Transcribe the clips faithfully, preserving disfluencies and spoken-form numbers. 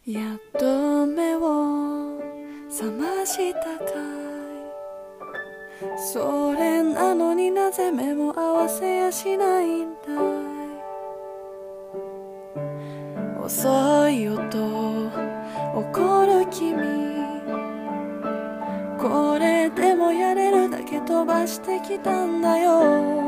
やっと目を覚ましたかい。それなのになぜ目も合わせやしないんだい。遅い音怒る君、これでもやれるだけ飛ばしてきたんだよ。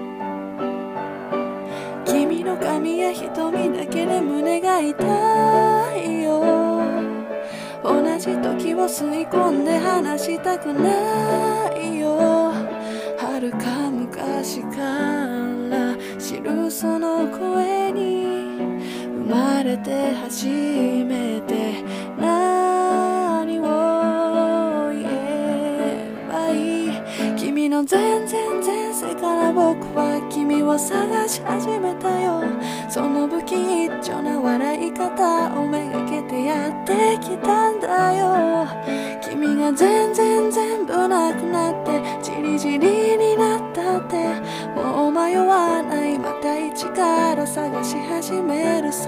君の髪や瞳だけで胸が痛いよ。同じ時を吸い込んで話したくないよ。遥か昔から知るその声に生まれて初めて何を言えばいい。君の全然前世から僕は君を探し始めたよ。その不吉祥な笑い方をめがけてやってきたんだよ。君が全然全部なくなってじりじりになったって、もう迷わない、また一から探し始めるさ。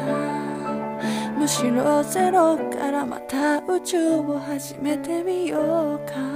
むしろゼロからまた宇宙を始めてみようか。